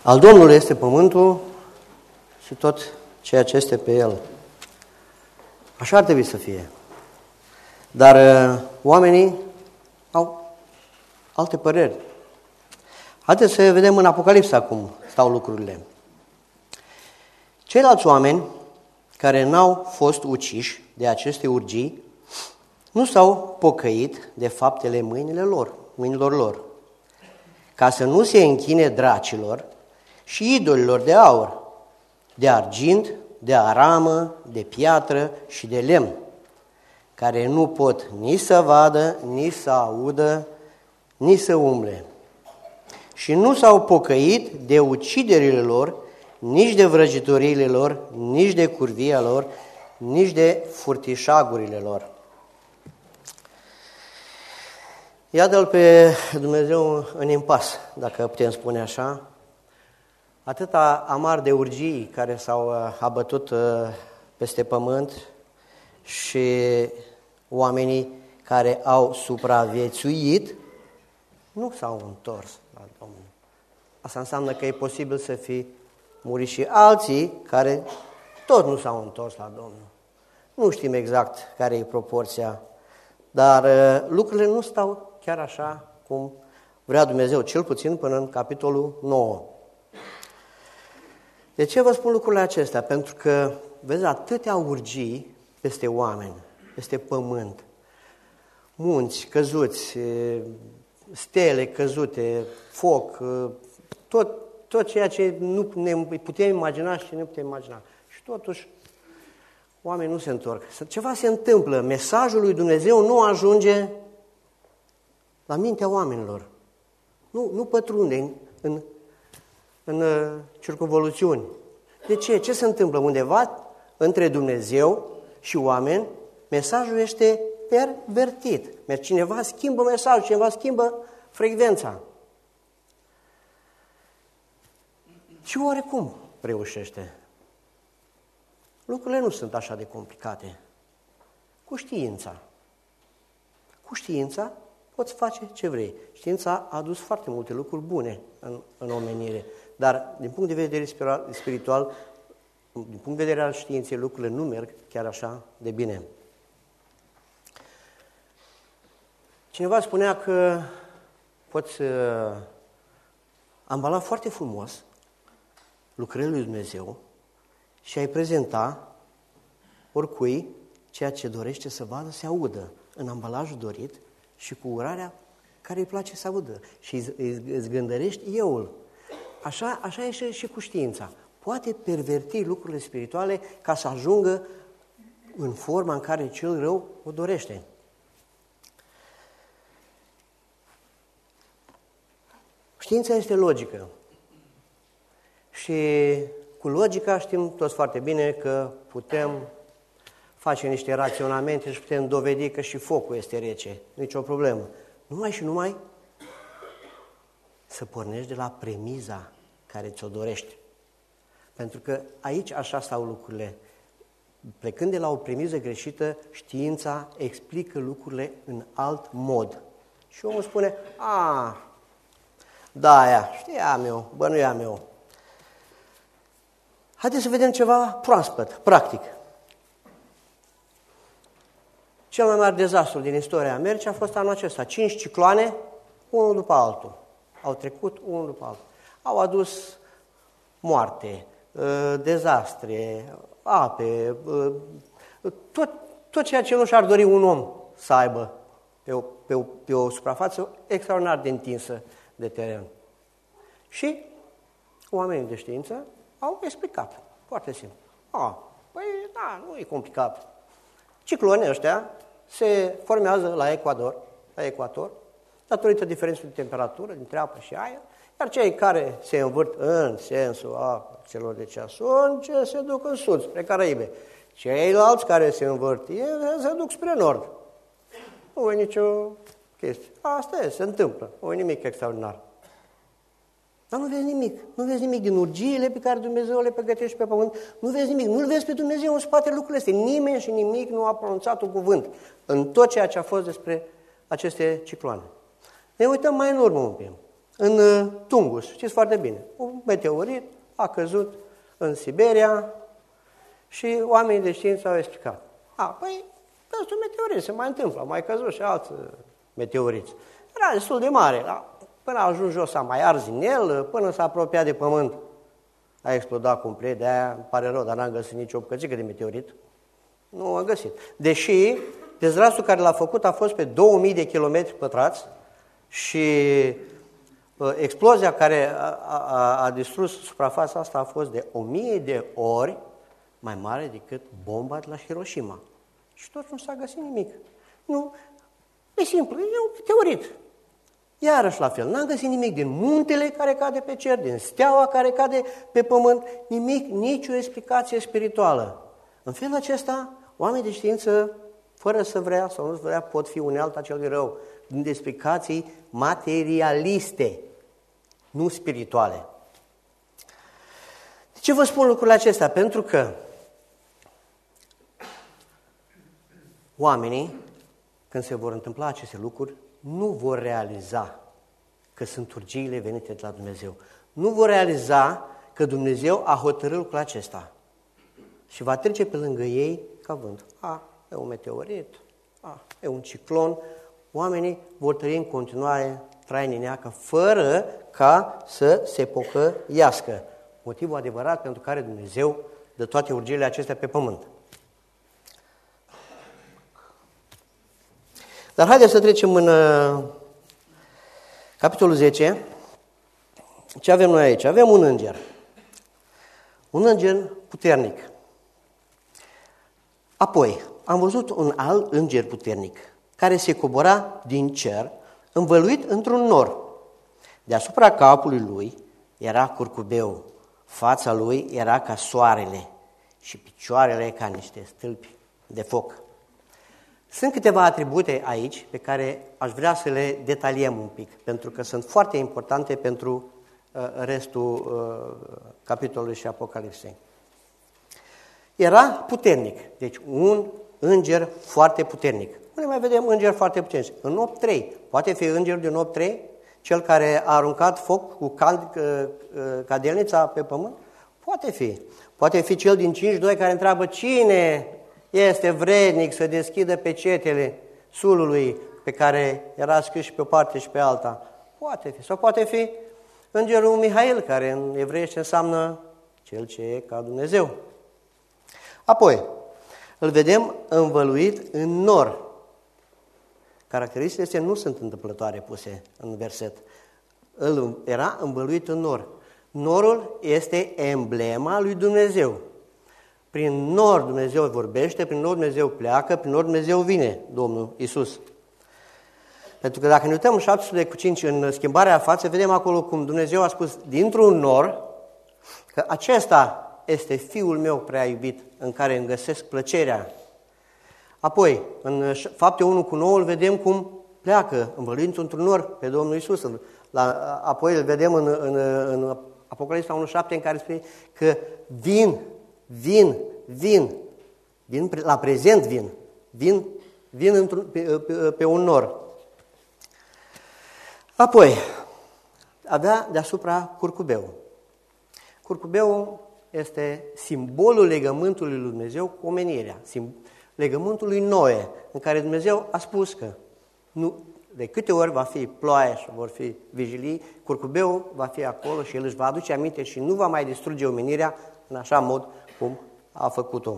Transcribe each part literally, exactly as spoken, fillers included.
Al Domnului este pământul și tot ceea ce este pe el. Așa ar trebui să fie. Dar uh, oamenii au alte păreri. Haideți să vedem în Apocalipsa cum stau lucrurile. Ceilalți oameni care n-au fost uciși de aceste urgii nu s-au pocăit de faptele mâinile lor, mâinilor lor, ca să nu se închine dracilor și idolilor de aur, de argint, de aramă, de piatră și de lemn, care nu pot nici să vadă, nici să audă, nici să umble. Și nu s-au pocăit de uciderile lor, nici de vrăjitoriile lor, nici de curvia lor, nici de furtișagurile lor. Iată-l pe Dumnezeu în impas, dacă putem spune așa. Atâta amar de urgii care s-au abătut peste pământ și oamenii care au supraviețuit nu s-au întors la Domnul. Asta înseamnă că e posibil să fi murit și alții care tot nu s-au întors la Domnul. Nu știm exact care e proporția, dar lucrurile nu stau chiar așa cum vrea Dumnezeu, cel puțin până în capitolul nouă. De ce vă spun lucrurile acestea? Pentru că, vezi, atâtea urgii peste oameni, peste pământ, munți căzuți, stele căzute, foc, tot, tot ceea ce nu ne putem imagina și ce nu putem imagina. Și totuși, oamenii nu se întorc. Ceva se întâmplă. Mesajul lui Dumnezeu nu ajunge la mintea oamenilor. Nu, nu pătrunde în, în, în circumvoluțiuni. De ce? Ce se întâmplă? Undeva între Dumnezeu și oameni, mesajul este pervertit. Cineva schimbă mesajul, cineva schimbă frecvența. Și oarecum reușește. Lucrurile nu sunt așa de complicate. Cu știința. Cu știința poți face ce vrei. Știința a adus foarte multe lucruri bune în, în omenire, dar din punct de vedere spiritual, din punct de vedere al științei, lucrurile nu merg chiar așa de bine. Cineva spunea că poți uh, ambala foarte frumos lucrările lui Dumnezeu și ai prezenta oricui ceea ce dorește să vadă, să audă în ambalajul dorit și cu urarea care îi place să audă și îți gândărești euul. Așa, așa e și cu știința. Poate perverti lucrurile spirituale ca să ajungă în forma în care cel rău o dorește. Știința este logică. Și cu logica știm toți foarte bine că putem face niște raționamente și putem dovedi că și focul este rece. Nici o problemă. Numai și numai să pornești de la premiza care ți-o dorești. Pentru că aici așa stau lucrurile. Plecând de la o premiză greșită, știința explică lucrurile în alt mod. Și omul spune, a, da, aia, știam eu, bănuiam eu. Haideți să vedem ceva proaspăt, practic. Cel mai mare dezastru din istoria Americii a fost anul acesta. Cinci cicloane, unul după altul. Au trecut unul după altul. Au adus moarte, dezastre, ape, tot, tot ceea ce nu și-ar dori un om să aibă pe o, pe, o, pe o suprafață extraordinar de întinsă de teren. Și oamenii de știință au explicat, foarte simplu. Ah, păi da, nu e complicat. Ciclonii ăștia se formează la ecuador, la ecuator, datorită diferenței de temperatură dintre apă și aer, iar cei care se învârt în sensul a celor de ceasul, se duc în sud, spre Caraibe. Ceilalți care se învârt se duc spre nord. Nu e nicio chestie. Asta e, se întâmplă. Nu e nimic extraordinar. Dar nu vezi nimic. Nu vezi nimic din urgiile pe care Dumnezeu le pregătește pe pământ. Nu vezi nimic. Nu-L vezi pe Dumnezeu în spatele lucrurile astea. Nimeni și nimic nu a pronunțat un cuvânt în tot ceea ce a fost despre aceste cicloane. Ne uităm mai în urmă un pic. În Tungus, știți foarte bine, un meteorit a căzut în Siberia și oamenii de știință au explicat. A, păi, ăsta un meteorit, se mai întâmplă, au mai căzut și alți meteoriți. Era destul de mare, dar până a ajuns jos a mai ars din el, până s-a apropiat de pământ. A explodat complet, de-aia îmi pare rău, dar n-am găsit nicio bucățică de meteorit. Nu am găsit. Deși dezrasul care l-a făcut a fost pe două mii de kilometri pătrați și uh, explozia care a, a, a distrus suprafața asta a fost de o mie de ori mai mare decât bomba de la Hiroshima. Și tot nu s-a găsit nimic. Nu, e simplu, e un meteorit. Iarăși la fel, n-am găsit nimic din muntele care cade pe cer, din steaua care cade pe pământ, nimic, nicio explicație spirituală. În felul acesta, oamenii de știință, fără să vrea sau nu vrea, pot fi unealta celui rău, din explicații materialiste, nu spirituale. De ce vă spun lucrurile acestea? Pentru că oamenii, când se vor întâmpla aceste lucruri, nu vor realiza că sunt urgiile venite de la Dumnezeu. Nu vor realiza că Dumnezeu a hotărât lucrul acesta. Și va trece pe lângă ei ca vânt. A, e un meteorit, a, e un ciclon. Oamenii vor trăi în continuare trainineacă, fără ca să se pocăiască. Motivul adevărat pentru care Dumnezeu dă toate urgiile acestea pe pământ. Dar haideți să trecem în uh, capitolul zece. Ce avem noi aici? Avem un înger. Un înger puternic. Apoi, am văzut un alt înger puternic, care se cobora din cer, învăluit într-un nor. Deasupra capului lui era curcubeu, fața lui era ca soarele și picioarele ca niște stâlpi de foc. Sunt câteva atribute aici pe care aș vrea să le detaliem un pic, pentru că sunt foarte importante pentru uh, restul uh, capitolului și Apocalipsei. Era puternic, deci un înger foarte puternic. Unde mai vedem îngeri foarte puternici? În opt trei. Poate fi îngerul din opt trei? Cel care a aruncat foc cu cadelnița pe pământ? Poate fi. Poate fi cel din cinci doi care întreabă cine este vrednic să deschidă pecetele sulului pe care era scris și pe o parte și pe alta. Poate fi. Sau poate fi îngerul Mihail, care în evreiește înseamnă cel ce e ca Dumnezeu. Apoi, îl vedem învăluit în nor. Caracteristicile nu sunt întâmplătoare puse în verset. El era învăluit în nor. Norul este emblema lui Dumnezeu. Prin nor Dumnezeu vorbește, prin nor Dumnezeu pleacă, prin nor Dumnezeu vine, Domnul Iisus. Pentru că dacă ne uităm în șaptesprezece cu cinci, în schimbarea față, vedem acolo cum Dumnezeu a spus dintr-un nor că acesta este Fiul meu prea iubit, în care îmi găsesc plăcerea. Apoi, în Fapte unu cu nouă, îl vedem cum pleacă, învăluit într-un nor pe Domnul Iisus. La, apoi îl vedem în, în, în Apocalipsa unu șapte, în care spune că vin, vin, vin, vin la prezent vin, vin, vin pe, pe, pe un nor. Apoi, avea deasupra curcubeu. Curcubeul este simbolul legământului lui Dumnezeu cu omenirea, legământul lui Noe, în care Dumnezeu a spus că nu, de câte ori va fi ploaie și vor fi vigilii, curcubeul va fi acolo și el își va aduce aminte și nu va mai distruge omenirea în așa mod cum a făcut-o.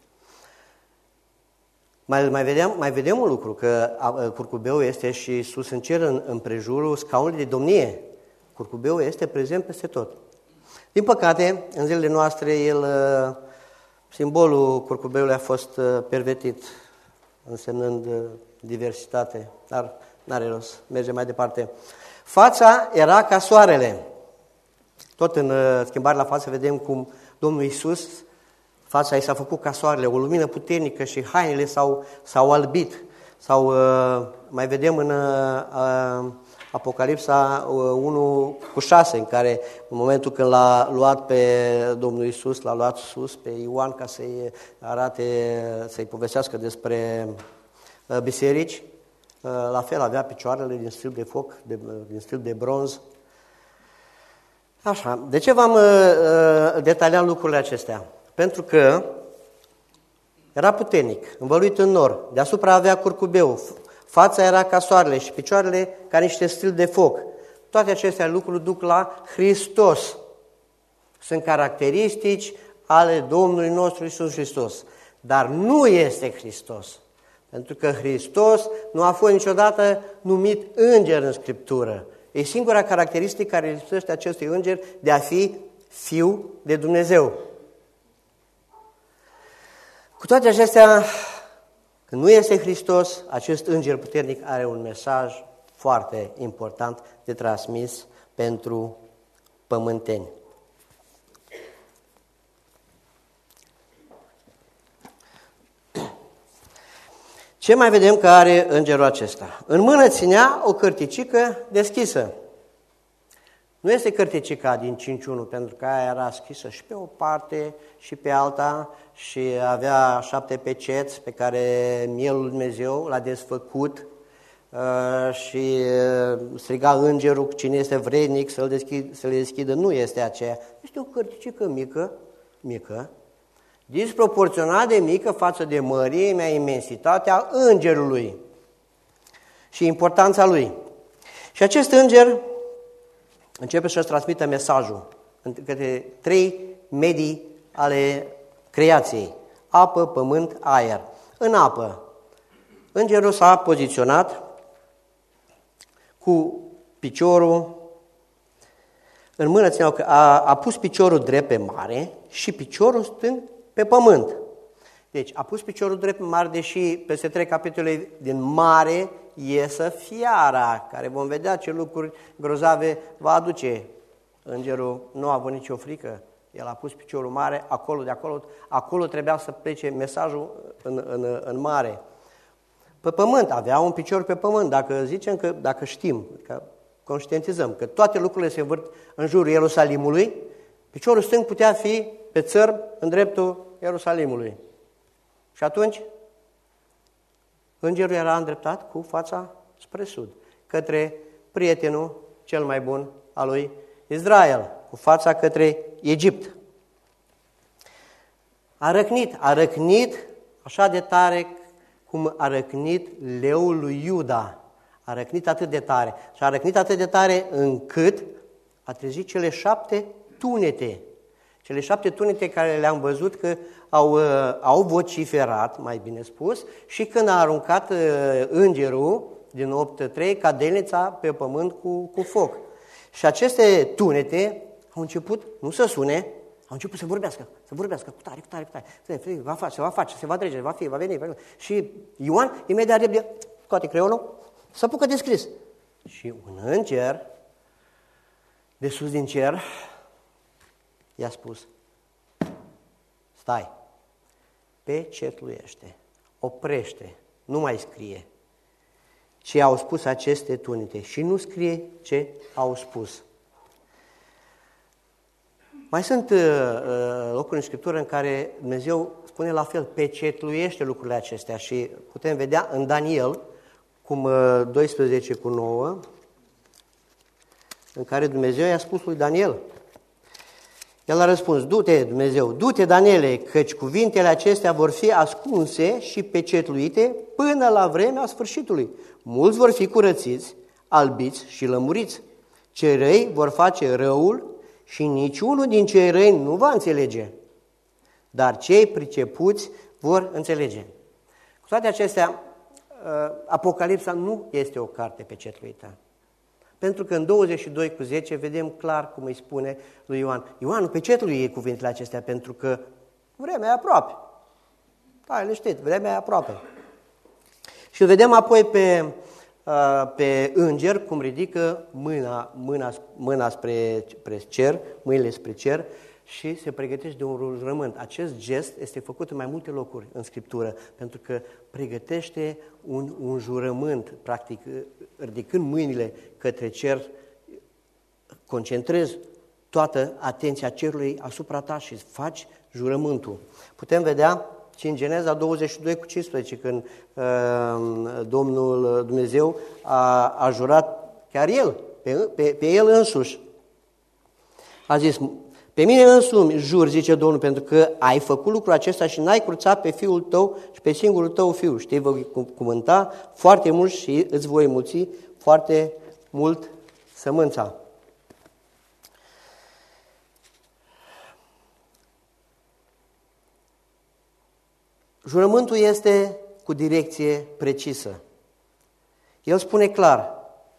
Mai, mai, vedem, mai vedem un lucru, că curcubeul este și sus în cer, în, în prejurul scaunului de domnie. Curcubeul este prezent peste tot. Din păcate, în zilele noastre, el, simbolul curcubeului a fost pervertit, însemnând diversitate, dar n-are rost, merge mai departe. Fața era ca soarele. Tot în schimbarea la față vedem cum Domnul Iisus, fața ei s-a făcut ca soarele, o lumină puternică și hainele s-au, s-au albit. Sau mai vedem în Apocalipsa unu cu șase, în care în momentul când l-a luat pe Domnul Iisus, l-a luat sus pe Ioan ca să-i arate, să-i povestească despre biserici, la fel avea picioarele din stâlp de foc, de, din stâlp de bronz. Așa, de ce v-am uh, detaliat lucrurile acestea? Pentru că era puternic, învăluit în nor, deasupra avea curcubeu, fața era ca soarele și picioarele ca niște stâlpi de foc. Toate acestea lucruri duc la Hristos. Sunt caracteristici ale Domnului nostru Iisus Hristos. Dar nu este Hristos. Pentru că Hristos nu a fost niciodată numit înger în Scriptură. E singura caracteristică care lipsește acestui înger de a fi Fiul de Dumnezeu. Cu toate acestea, când nu este Hristos, acest înger puternic are un mesaj foarte important de transmis pentru pământeni. Ce mai vedem că are îngerul acesta? În mână ținea o cărticică deschisă. Nu este cărticica din cinci unu, pentru că aia era scrisă și pe o parte și pe alta și avea șapte peceți pe care mielul lui Dumnezeu l-a desfăcut uh, și striga îngerul cine este vrednic să-l deschid, să le deschidă. Nu este aceea. Este o cărticică mică, mică, disproporționat de mică față de mărimea, imensitatea îngerului și importanța lui. Și acest înger începe să-și transmită mesajul către trei medii ale creației: apă, pământ, aer. În apă, îngerul s-a poziționat cu piciorul, în mână țineau că a, a pus piciorul drept pe mare și piciorul stâng pe pământ. Deci a pus piciorul drept pe mare, deși peste trei capitole din mare iesă fiara, care vom vedea ce lucruri grozave va aduce. Îngerul nu a avut nicio frică, el a pus piciorul mare, acolo, de acolo, acolo trebuia să plece mesajul în, în, în mare. Pe pământ, avea un picior pe pământ, dacă zicem că, dacă știm, că conștientizăm că toate lucrurile se învârt în jurul Ierusalimului, piciorul stâng putea fi pe țărm în dreptul Ierusalimului. Și atunci, îngerul era îndreptat cu fața spre sud, către prietenul cel mai bun al lui Israel, cu fața către Egipt. A răcnit, a răcnit așa de tare cum a răcnit leul lui Iuda. A răcnit atât de tare și a răcnit atât de tare încât a trezit cele șapte tunete. Cele șapte tunete care le-am văzut că au, au vociferat, mai bine spus, și când a aruncat îngerul din opt trei cadelnița pe pământ cu, cu foc. Și aceste tunete au început, nu să sune, au început să vorbească, să vorbească cu tare, cu tare, cu tare. Va face, se va face, se va trece, va fi, va veni. Va veni. Și Ioan, imediat repede, scoate creionul, se apucă de scris. Și un înger, de sus din cer, i-a spus: stai, pecetluiește, oprește, nu mai scrie ce au spus aceste tunete și nu scrie ce au spus. Mai sunt uh, locuri în Scriptură în care Dumnezeu spune la fel, pecetluiește lucrurile acestea și putem vedea în Daniel, cum uh, doisprezece cu nouă, în care Dumnezeu i-a spus lui Daniel. El a răspuns: du-te, Dumnezeu, du-te, Daniele, căci cuvintele acestea vor fi ascunse și pecetluite până la vremea sfârșitului. Mulți vor fi curățiți, albiți și lămuriți. Cei răi vor face răul și niciunul din cei răi nu va înțelege, dar cei pricepuți vor înțelege. Cu toate acestea, Apocalipsa nu este o carte pecetluită. Pentru că în douăzeci și doi cu zece vedem clar cum îi spune lui Ioan: Ioan, pecetluie cuvintele acestea, pentru că vremea e aproape. Da, liniștit, vremea e aproape. Și vedem apoi pe, pe înger cum ridică mâna, mâna, mâna spre, spre cer, mâinile spre cer și se pregătește de un jurământ. Acest gest este făcut în mai multe locuri în Scriptură, pentru că pregătește un, un jurământ, practic, ridicând mâinile către cer, concentrezi toată atenția cerului asupra ta și faci jurământul. Putem vedea și în Geneza douăzeci și doi cu cincisprezece, când uh, Domnul Dumnezeu a, a jurat chiar El, pe, pe, pe El însuși. A zis, pe mine însumi jur, zice Domnul, pentru că ai făcut lucrul acesta și n-ai cruțat pe fiul tău și pe singurul tău fiu. Și te voi cuvânta foarte mult și îți voi mulți foarte mult sămânța. Jurământul este cu direcție precisă. El spune clar,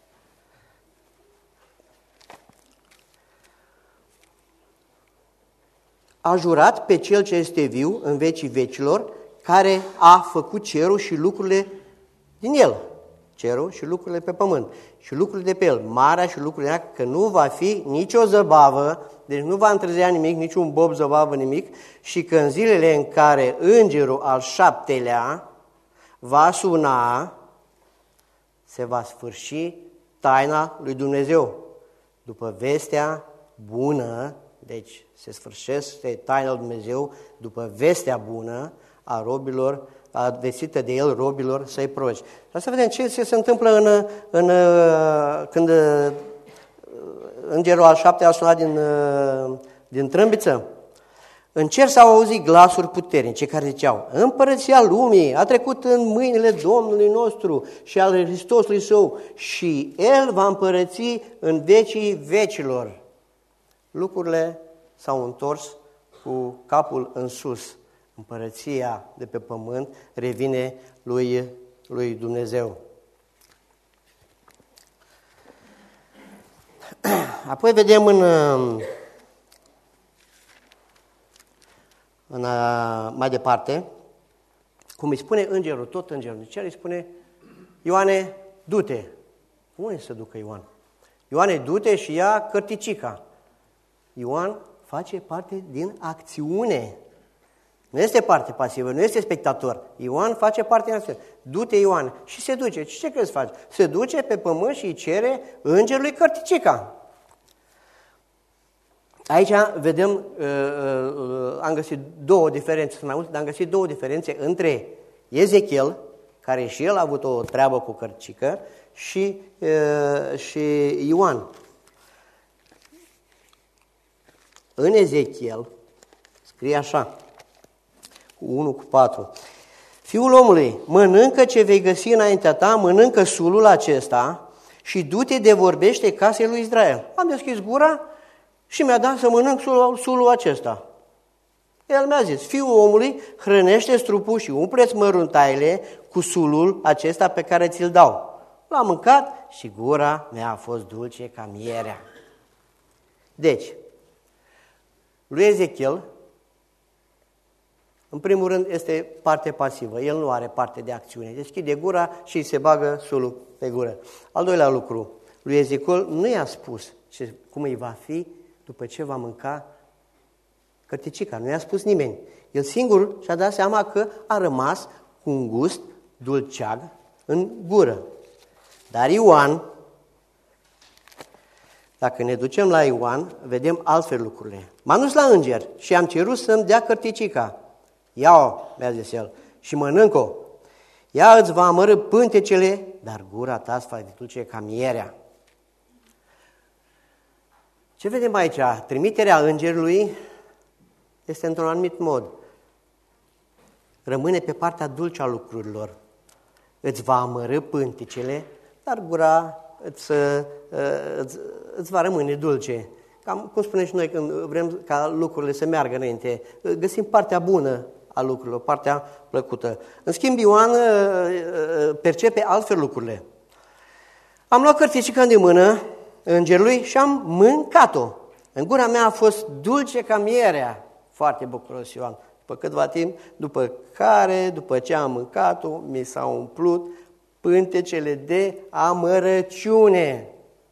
a jurat pe Cel ce este viu în vecii vecilor, care a făcut cerul și lucrurile din el, cerul și lucrurile pe pământ, și lucrurile de pe el, marea și lucrurile de ea, că nu va fi nicio zăbavă, deci nu va întârzia nimic, niciun bob, zăbavă, nimic, și că în zilele în care îngerul al șaptelea va suna, se va sfârși taina lui Dumnezeu. După vestea bună, deci se sfârșește taina lui Dumnezeu, după vestea bună a robilor, a vestită de el robilor să-i proroci. Dar să vedem ce se întâmplă în, în, când îngerul al șaptelea a sunat din, din trâmbiță. În cer s-au auzit glasuri puternice care ziceau, împărăția lumii a trecut în mâinile Domnului nostru și al Hristosului Său și El va împărăți în vecii vecilor. Lucrurile s-au întors cu capul în sus. Împărăția de pe pământ revine lui, lui Dumnezeu. Apoi vedem în, în, mai departe, cum îi spune îngerul, tot îngerul, ce îi spune, Ioane, du-te. Unde se ducă Ioan? Ioane, du-te și ia cărticica. Ioan face parte din acțiune. Nu este parte pasivă, nu este spectator. Ioan face parte din acțiune. Du-te, Ioan. Și se duce. Și ce crezi să faci? Se duce pe pământ și îi cere îngerului cărticica. Aici vedem, am găsit două diferențe, sunt mai multe, dar am găsit două diferențe între Ezechiel, care și el a avut o treabă cu cărticică, și, și Ioan. În Ezechiel scrie așa, cu unu cu patru. Fiul omului, mănâncă ce vei găsi înaintea ta, mănâncă sulul acesta și du-te de vorbește casei lui Israel. Am deschis gura și mi-a dat să mănânc sulul, sulul acesta. El mi-a zis, fiul omului, hrănește-ți trupul și umple-ți măruntaile cu sulul acesta pe care ți-l dau. L-am mâncat și gura mea a fost dulce ca mierea. Deci, lui Ezechiel, în primul rând, este parte pasivă. El nu are parte de acțiune. Deschide gura și îi se bagă sulul pe gură. Al doilea lucru, lui Ezechiel nu i-a spus ce, cum îi va fi după ce va mânca cărticica. Nu i-a spus nimeni. El singur și-a dat seama că a rămas cu un gust dulceag în gură. Dar Ioan, dacă ne ducem la Ioan, vedem altfel lucrurile. M-am dus la înger și am cerut să-mi dea cărticica. Ia-o, mi-a zis el, și mănânc-o. Ea îți va amărâ pântecele, dar gura ta îți va dulce ca mierea. Ce vedem aici? Trimiterea îngerului este într-un anumit mod. Rămâne pe partea dulce a lucrurilor. Îți va amărâ pântecele, dar gura îți, îți, îți va rămâne dulce. Cam cum spunem și noi când vrem ca lucrurile să meargă înainte, găsim partea bună a lucrurilor, partea plăcută. În schimb, Ioan percepe altfel lucrurile. Am luat cărticica din mână îngerului și am mâncat-o. În gura mea a fost dulce ca mierea. Foarte bucuros Ioan. După câtva timp, după care, după ce am mâncat-o, mi s-au umplut pântecele de amărăciune.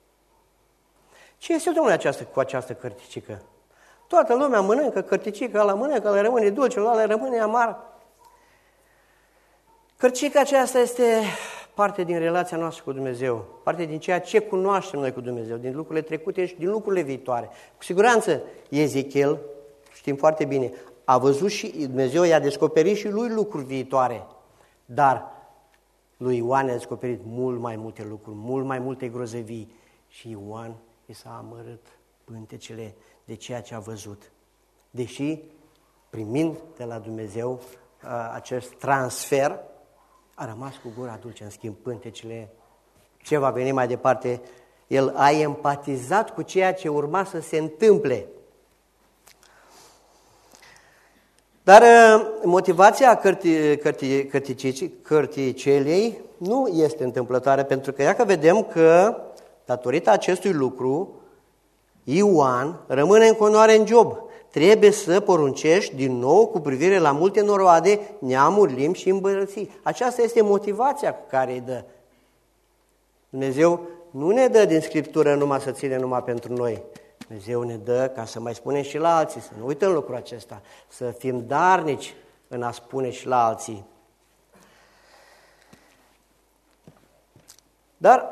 Ce este domnule această, cu această cărticică? Toată lumea mănâncă cărticica, la mănâncă, le rămâne dulce, la le rămâne amar. Cărticica aceasta este parte din relația noastră cu Dumnezeu, parte din ceea ce cunoaștem noi cu Dumnezeu, din lucrurile trecute și din lucrurile viitoare. Cu siguranță, Ezechiel, știm foarte bine, a văzut și Dumnezeu i-a descoperit și lui lucruri viitoare, dar lui Ioan a descoperit mult mai multe lucruri, mult mai multe grozăvii și Ioan i s-a amărât pântecele de ceea ce a văzut. Deși, primind de la Dumnezeu acest transfer, a rămas cu gura dulce, în schimb pântecele, ce va veni mai departe, el a empatizat cu ceea ce urma să se întâmple. Dar motivația cărti, cărti, cărticii, cărticelei nu este întâmplătoare, pentru că dacă vedem că, datorită acestui lucru, Ioan rămâne în continuare în Job. Trebuie să poruncești din nou cu privire la multe noroade, neamuri, limbi și împărății. Aceasta este motivația cu care îi dă. Dumnezeu nu ne dă din Scriptură numai să ține numai pentru noi. Dumnezeu ne dă ca să mai spunem și la alții, să nu uităm lucrul acesta, să fim darnici în a spune și la alții. Dar,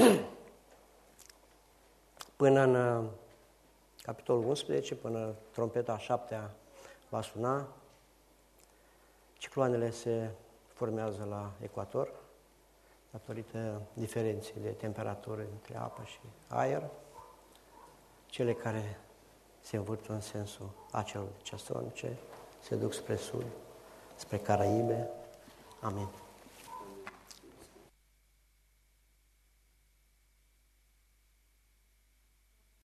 până în capitolul unsprezece, până trompeta a șaptea va suna, cicloanele se formează la ecuator, datorită diferenței de temperatură între apă și aer, cele care se învârt în sensul acelor ceasornice se duc spre sud, spre Caraibe. Amin.